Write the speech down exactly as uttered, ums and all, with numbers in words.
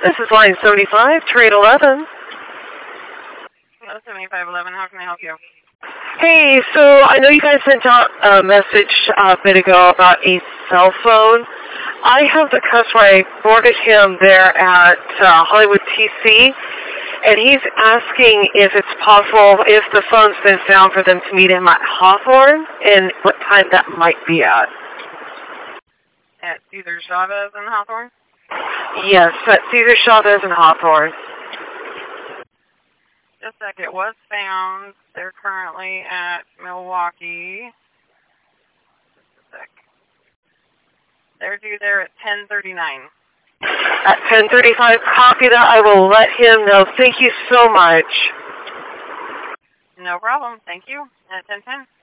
This is line seventy-five, trade eleven. Hello, seventy-five eleven, how can I help you? Hey, so I know you guys sent out a message uh, a bit ago about a cell phone. I have the customer, I boarded him there at uh, Hollywood T C, and he's asking if it's possible, if the phone's been found, for them to meet him at Hawthorne, and what time that might be at. At Cesar Chavez in Hawthorne? Yes, at Cesar Chavez in Hawthorne. Just a sec, it was found. They're currently at Milwaukee. Just a sec. They're due there at ten thirty-nine. At ten thirty-five, copy that. I will let him know. Thank you so much. No problem. Thank you. At ten ten.